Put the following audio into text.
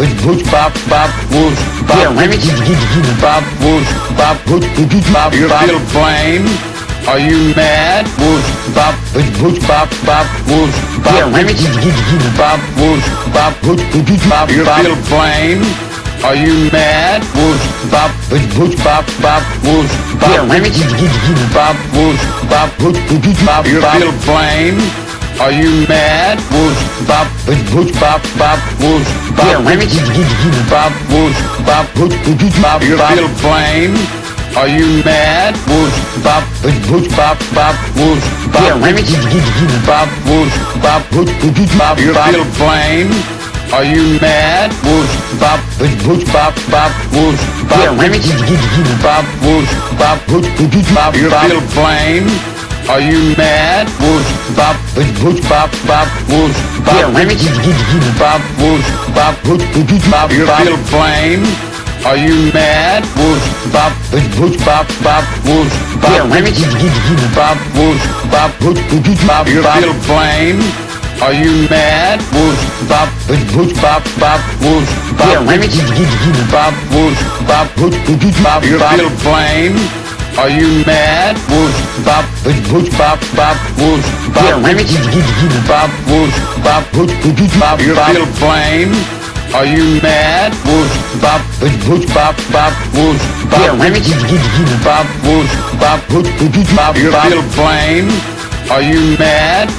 whoosh, bop, bop, whoosh, bop, Yeah, remix. bop, whoosh, bop, whoosh, bop, you feel flame? Are you mad? Whoosh, bop, whoosh, bop, bop, whoosh, bop, Yeah, remix. bop, whoosh, bop, bop, you feel flame? Are you mad? Whoosh, bop, whoosh, bop, bop, whoosh, bop, Yeah, remix. bop, whoosh, bop, bop, you feel flame? Are you mad? Whoosh, bop, whoosh, bop, bop, whoosh, bop, Yeah, remix. bop, whoosh, bop, bop, you feel flame? Are you mad? Whoosh, bop, whoosh, bop, bop, whoosh, bop, Yeah, remix. bop, whoosh, bop, bop, you feel flame? Are you mad? Whoosh, bop, whoosh, bop, bop, whoosh, bop, Yeah, remix. bop, whoosh, bop, bop, you feel flame? Are you mad? Whoosh, bop, whoosh, bop, bop, whoosh, bop, Yeah, remix. bop, whoosh, bop, bop, you feel flame? Are you mad? Whoosh, bop, whoosh, bop, bop, whoosh, bop, Yeah, remix. bop, whoosh, bop, bop, you feel flame? Are you mad? Whoosh, bop, whoosh, bop, bop, whoosh, bop, Yeah, remix. bop, whoosh, bop, bop, you feel flame? Are you mad? Whoosh, bop, whoosh, bop, bop, whoosh, bop, Yeah, remix. bop, whoosh, bop, bop, you feel flame? Are you mad? Whoosh, bop, whoosh, bop, bop, whoosh, bop, Yeah, remix. bop, whoosh, bop, bop, you feel flame? Are you mad?